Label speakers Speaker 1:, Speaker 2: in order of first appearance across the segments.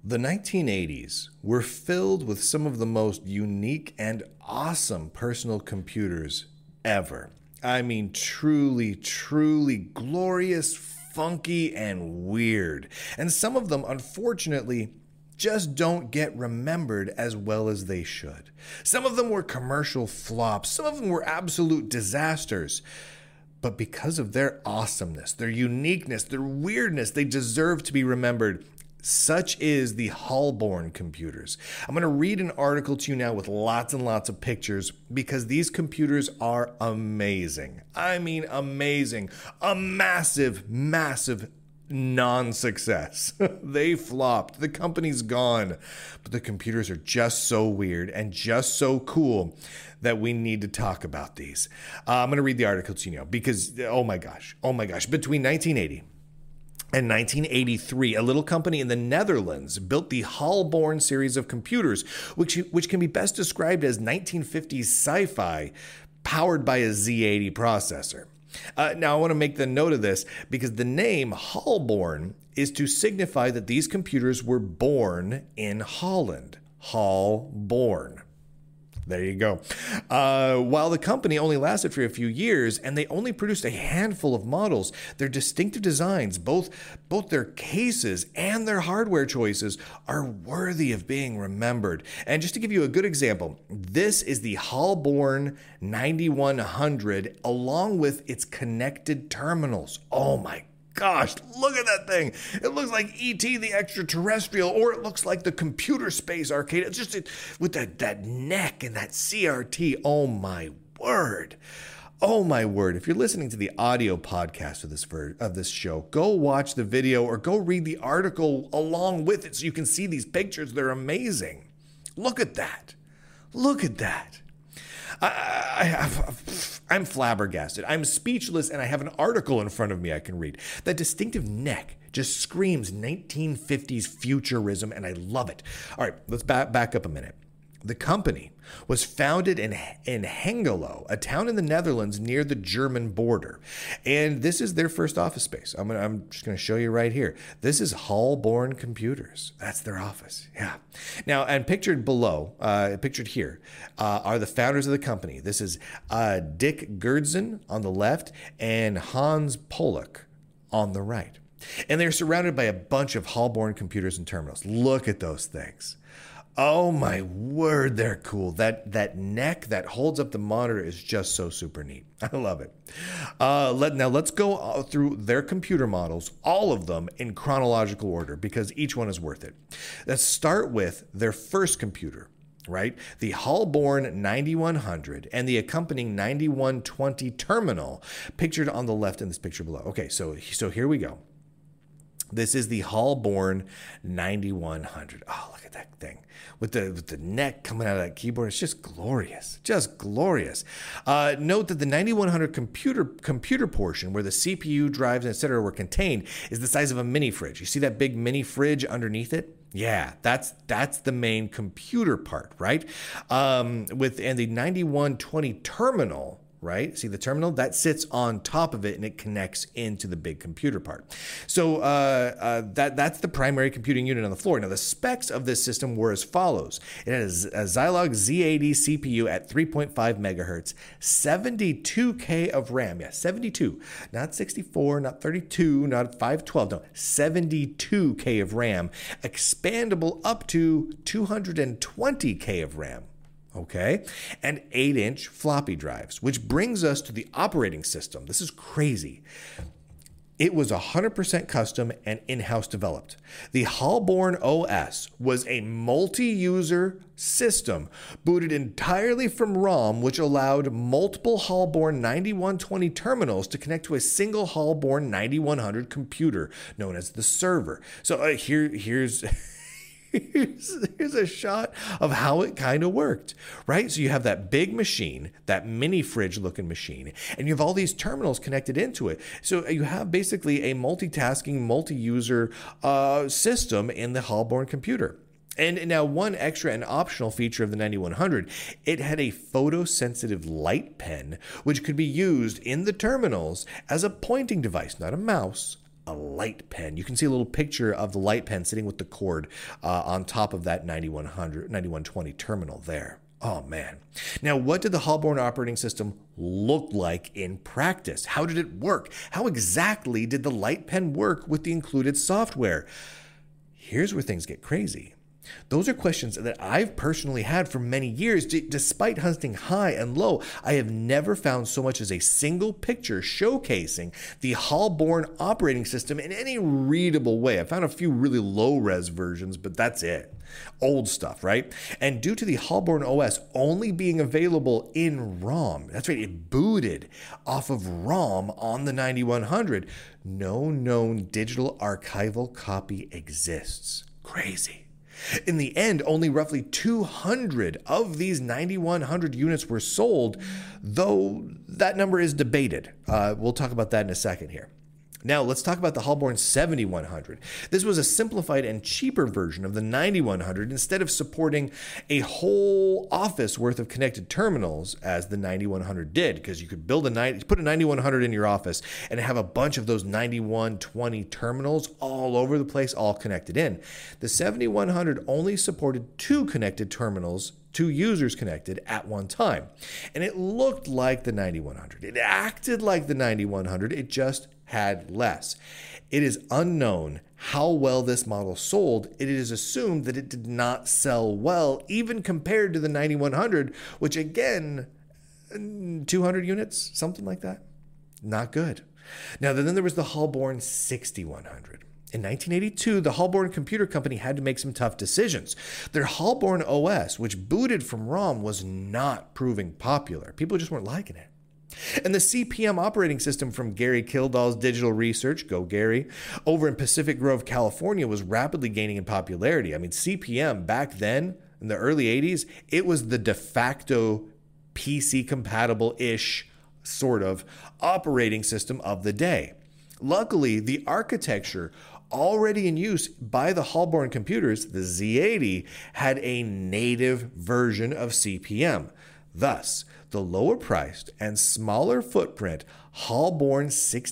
Speaker 1: The 1980s were filled with some of the most unique and awesome personal computers ever. I mean, truly, truly glorious, funky, and weird. And some of them, unfortunately, just don't get remembered as well as they should. Some of them were commercial flops, some of them were absolute disasters. But because of their awesomeness, their uniqueness, their weirdness, they deserve to be remembered. Such is the Hallborn computers. I'm going to read an article to you now with lots and lots of pictures because these computers are amazing. I mean, amazing. A massive, massive non-success. They flopped. The company's gone. But the computers are just so weird and just so cool that we need to talk about these. I'm going to read the article to you now because, oh my gosh. Between 1980 in 1983, a little company in the Netherlands built the Hallborn series of computers, which can be best described as 1950s sci-fi powered by a Z80 processor. Now, I want to make the note of this because the name Hallborn is to signify that these computers were born in Holland. Hallborn. There you go. While the company only lasted for a few years and they only produced a handful of models, their distinctive designs, both their cases and their hardware choices, are worthy of being remembered. And just to give you a good example, this is the Hallborn 9100 along with its connected terminals. Oh my gosh, look at that thing. It looks like E.T. the extraterrestrial, or it looks like the Computer Space Arcade. It's just with that neck and that CRT. Oh my word. Oh my word. If you're listening to the audio podcast of this show, go watch the video or go read the article along with it so you can see these pictures. They're amazing. Look at that. Look at that. I'm flabbergasted. I'm speechless, and I have an article in front of me I can read. That distinctive neck just screams 1950s futurism, and I love it. All right, let's back up a minute. The company was founded in Hengelo, a town in the Netherlands near the German border. And this is their first office space. I'm just going to show you right here. This is Hallborn Computers. That's their office. Yeah. Now, and pictured below, pictured here, are the founders of the company. This is Dick Gerdsen on the left and Hans Pollock on the right. And they're surrounded by a bunch of Hallborn computers and terminals. Look at those things. Oh my word, they're cool. That neck that holds up the monitor is just so super neat. I love it. Now let's go through their computer models, all of them in chronological order because each one is worth it. Let's start with their first computer, right? The Hallborn 9100 and the accompanying 9120 terminal pictured on the left in this picture below. Okay, so here we go. This is the Hallborn 9100. Oh, look at that thing. With the neck coming out of that keyboard. It's just glorious. Just glorious. Note that the 9100 computer portion where the CPU, drives, etc. were contained is the size of a mini fridge. You see that big mini fridge underneath it? Yeah, that's the main computer part, right? And the 9120 terminal, right? See the terminal? That sits on top of it and it connects into the big computer part. So that's the primary computing unit on the floor. Now, the specs of this system were as follows. It has a Zilog Z80 CPU at 3.5 megahertz, 72K of RAM. Yeah, 72. Not 64, not 32, not 512. No, 72K of RAM. Expandable up to 220K of RAM. Okay, and 8-inch floppy drives, which brings us to the operating system. This is crazy. It was 100% custom and in-house developed. The Hallborn OS was a multi-user system booted entirely from ROM, which allowed multiple Hallborn 9120 terminals to connect to a single Hallborn 9100 computer known as the server. So here's here's a shot of how it kind of worked, right? So you have that big machine, that mini fridge looking machine, and you have all these terminals connected into it. So you have basically a multitasking, multi-user system in the Hallborn computer. And now one extra and optional feature of the 9100, it had a photosensitive light pen, which could be used in the terminals as a pointing device, not a mouse, a light pen. You can see a little picture of the light pen sitting with the cord on top of that 9120 terminal there. Oh man. Now, what did the Hallborn operating system look like in practice? How did it work? How exactly did the light pen work with the included software? Here's where things get crazy. Those are questions that I've personally had for many years. Despite hunting high and low, I have never found so much as a single picture showcasing the Hallborn operating system in any readable way. I found a few really low-res versions, but that's it. Old stuff, right? And due to the Hallborn OS only being available in ROM, that's right, it booted off of ROM on the 9100, no known digital archival copy exists. Crazy. In the end, only roughly 200 of these 9100 units were sold, though that number is debated. We'll talk about that in a second here. Now, let's talk about the Hallborn 7100. This was a simplified and cheaper version of the 9100 instead of supporting a whole office worth of connected terminals as the 9100 did, because you could put a 9100 in your office and have a bunch of those 9120 terminals all over the place, all connected in. The 7100 only supported two connected terminals, two users connected at one time. And it looked like the 9100. It acted like the 9100. It just had less. It is unknown how well this model sold. It is assumed that it did not sell well, even compared to the 9100, which again, 200 units, something like that. Not good. Now, then there was the Hallborn 6100. In 1982, the Hallborn Computer Company had to make some tough decisions. Their Hallborn OS, which booted from ROM, was not proving popular. People just weren't liking it. And the CP/M operating system from Gary Kildall's Digital Research, go Gary, over in Pacific Grove, California, was rapidly gaining in popularity. I mean, CP/M back then, in the early 80s, it was the de facto PC-compatible-ish sort of operating system of the day. Luckily, the architecture already in use by the Hallborn computers, the Z80, had a native version of CP/M. Thus, the lower priced and smaller footprint Hallborn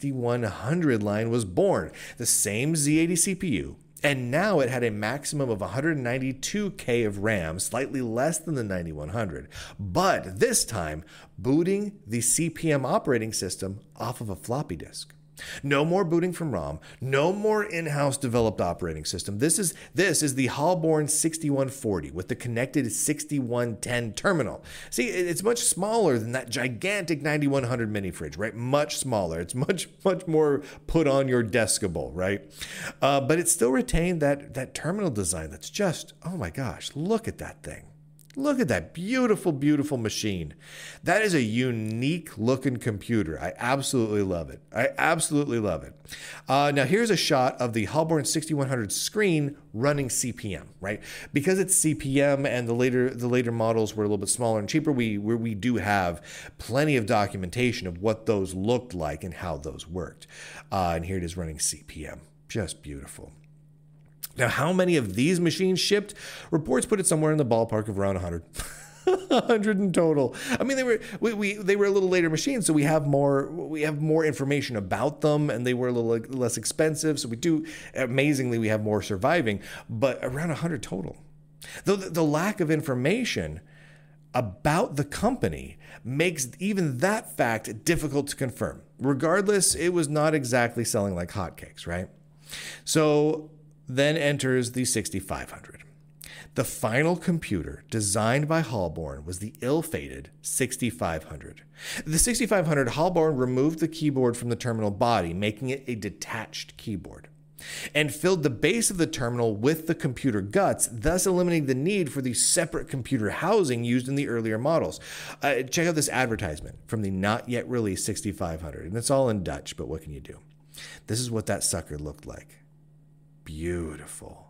Speaker 1: 6100 line was born, the same Z80 CPU, and now it had a maximum of 192K of RAM, slightly less than the 9100, but this time booting the CP/M operating system off of a floppy disk. No more booting from ROM, no more in-house developed operating system. This is the Hallborn 6140 with the connected 6110 terminal. See, it's much smaller than that gigantic 9100 mini fridge, right? Much smaller. It's much more put on your deskable, right? But it still retained that terminal design that's just, oh my gosh, look at that thing. Look at that beautiful, beautiful machine. That is a unique looking computer. I absolutely love it. I absolutely love it. Now here's a shot of the Hallborn 6100 screen running CP/M, right? Because it's CP/M and the later models were a little bit smaller and cheaper, we do have plenty of documentation of what those looked like and how those worked. And here it is running CP/M. Just beautiful. Now, how many of these machines shipped? Reports put it somewhere in the ballpark of around 100. 100 in total. I mean, they were a little later machines, so we have more information about them, and they were a little less expensive. So amazingly, we have more surviving, but around 100 total. Though the lack of information about the company makes even that fact difficult to confirm. Regardless, it was not exactly selling like hotcakes, right? So then enters the 6500. The final computer designed by Hallborn was the ill-fated 6500. The 6500 Hallborn removed the keyboard from the terminal body, making it a detached keyboard, and filled the base of the terminal with the computer guts, thus eliminating the need for the separate computer housing used in the earlier models. Check out this advertisement from the not yet released 6500, and it's all in Dutch, but what can you do? This is what that sucker looked like. Beautiful.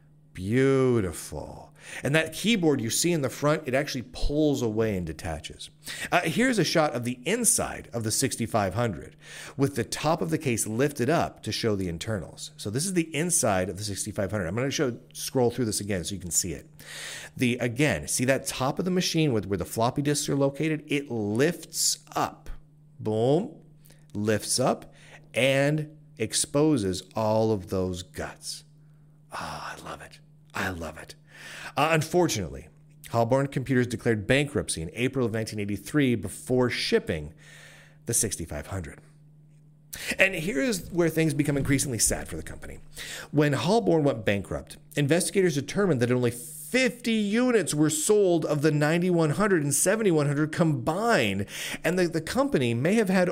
Speaker 1: Beautiful. And that keyboard you see in the front, it actually pulls away and detaches. Here's a shot of the inside of the 6500 with the top of the case lifted up to show the internals. So this is the inside of the 6500. I'm going to scroll through this again so you can see it. Again, see that top of the machine where the floppy disks are located? It lifts up. Boom. Lifts up and exposes all of those guts. Ah, I love it. I love it. Unfortunately, Hallborn Computers declared bankruptcy in April of 1983 before shipping the 6500. And here's where things become increasingly sad for the company. When Hallborn went bankrupt, investigators determined that only 50 units were sold of the 9100 and 7100 combined, and the company may have had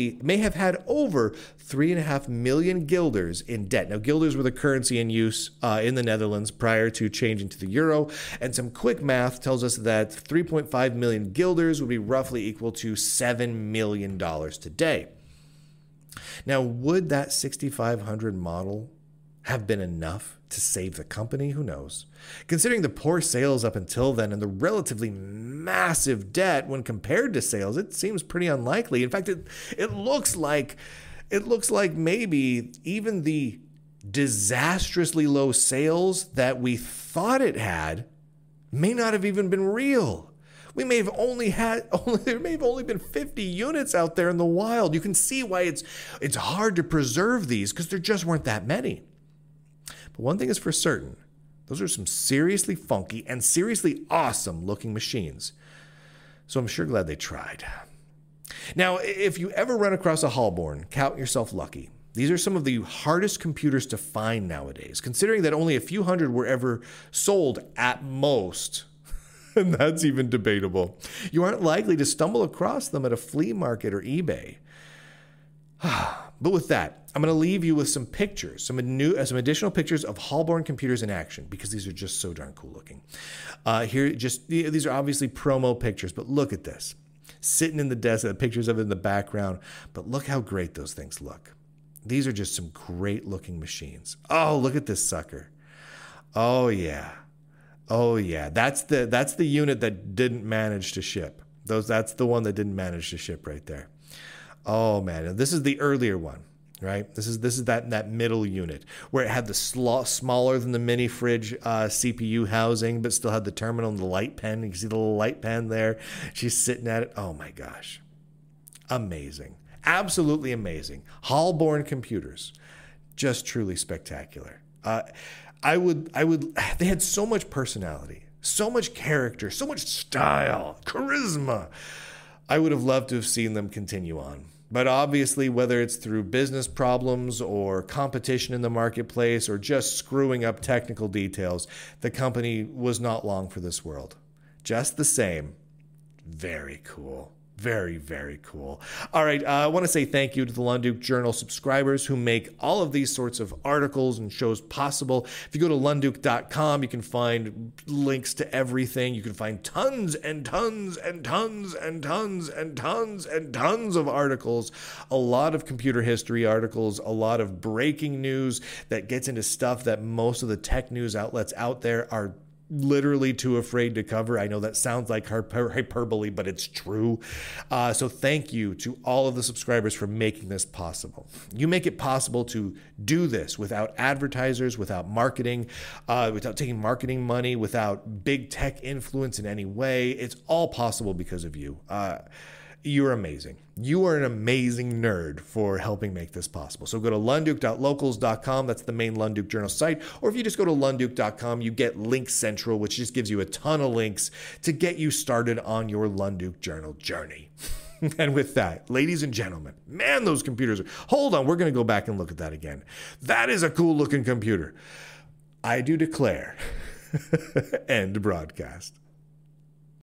Speaker 1: over 3.5 million guilders in debt. Now, guilders were the currency in use in the Netherlands prior to changing to the euro, and some quick math tells us that 3.5 million guilders would be roughly equal to $7 million today. Now, would that 6500 model have been enough to save the company? Who knows? Considering the poor sales up until then and the relatively massive debt when compared to sales, it seems pretty unlikely. In fact, it looks like maybe even the disastrously low sales that we thought it had may not have even been real. There may have only been 50 units out there in the wild. You can see why it's hard to preserve these, because there just weren't that many. But one thing is for certain, those are some seriously funky and seriously awesome looking machines. So I'm sure glad they tried. Now, if you ever run across a Hallborn, count yourself lucky. These are some of the hardest computers to find nowadays, considering that only a few hundred were ever sold at most. And that's even debatable. You aren't likely to stumble across them at a flea market or eBay. But with that, I'm going to leave you with some pictures, some additional pictures of Hallborn computers in action, because these are just so darn cool looking. These are obviously promo pictures, but look at this. Sitting in the desk, pictures of it in the background, but look how great those things look. These are just some great looking machines. Oh, look at this sucker. Oh yeah. Oh yeah, that's the unit that didn't manage to ship. That's the one that didn't manage to ship right there. Oh man, and this is the earlier one, right? This is that middle unit where it had the smaller than the mini fridge CPU housing, but still had the terminal and the light pen. You can see the little light pen there. She's sitting at it. Oh my gosh, amazing, absolutely amazing. Hallborn computers, just truly spectacular. They had so much personality, so much character, so much style, charisma. I would have loved to have seen them continue on. But obviously, whether it's through business problems or competition in the marketplace or just screwing up technical details, the company was not long for this world. Just the same, very cool. Very, very cool. All right, I want to say thank you to the Lunduke Journal subscribers who make all of these sorts of articles and shows possible. If you go to lunduke.com, you can find links to everything. You can find tons and tons and tons and tons and tons and tons of articles, a lot of computer history articles, a lot of breaking news that gets into stuff that most of the tech news outlets out there are literally too afraid to cover. I know that sounds like hyperbole, but it's true. So thank you to all of the subscribers for making this possible. You make it possible to do this without advertisers, without marketing, without taking marketing money, without big tech influence in any way. It's all possible because of you. You're amazing. You are an amazing nerd for helping make this possible. So go to lunduke.locals.com. That's the main Lunduke Journal site. Or if you just go to lunduke.com, you get Link Central, which just gives you a ton of links to get you started on your Lunduke Journal journey. And with that, ladies and gentlemen, man, those computers are... Hold on, we're going to go back and look at that again. That is a cool looking computer. I do declare, end broadcast.